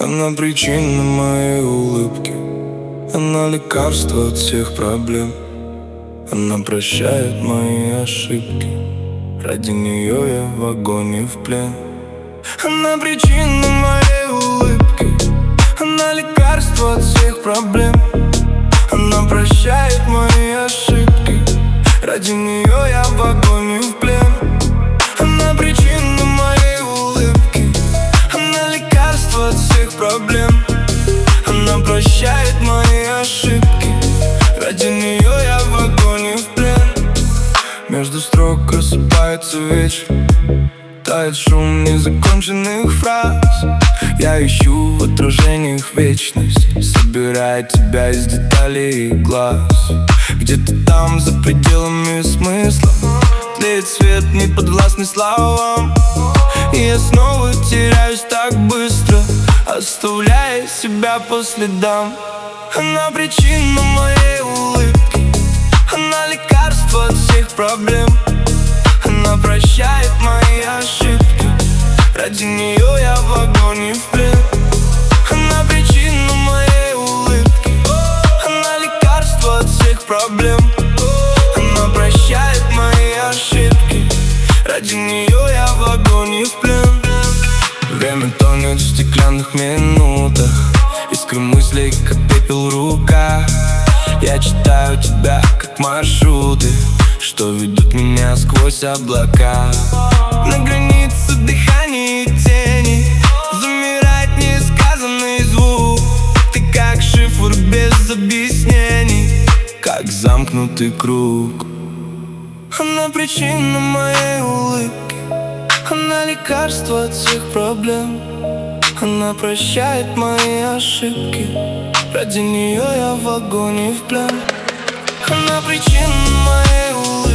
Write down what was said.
Она причина моей улыбки, она лекарство от всех проблем. Она прощает мои ошибки, ради нее я в огонь и в плен. Она причина моей улыбки, она лекарство от всех проблем. Она прощает мои ошибки, ради нее я в огонь и в плен. Она причина моей улыбки, она лекарство от всех проблем. Она прощает мои ошибки, ради нее я в огонь и в плен. Между строк просыпается вечер, тает шум незаконченных фраз. Я ищу в отражениях вечность, собирая тебя из деталей глаз. Где-то там, за пределами смысла, тлеет свет, не подвластный словам. И я снова теряюсь так быстро, оставляя себя по следам. Она причина моей улыбки, она лекарство от всех проблем. Она прощает мои ошибки, ради нее я в огонь и в плен. Она причина моей улыбки, она лекарство от всех проблем. Она прощает мои ошибки, ради нее я в огонь и в плен. Время тонет в стеклянных минутах, искры мыслей, как пепел в руках. Я читаю тебя, как маршруты, что ведут меня сквозь облака. На границе дыхания и тени замирает несказанный звук. Ты как шифр без объяснений, как замкнутый круг. Она причина моей улыбки, она лекарство от всех проблем. Она прощает мои ошибки, ради нее я в огонь и в плен. Она причина моей улыбки,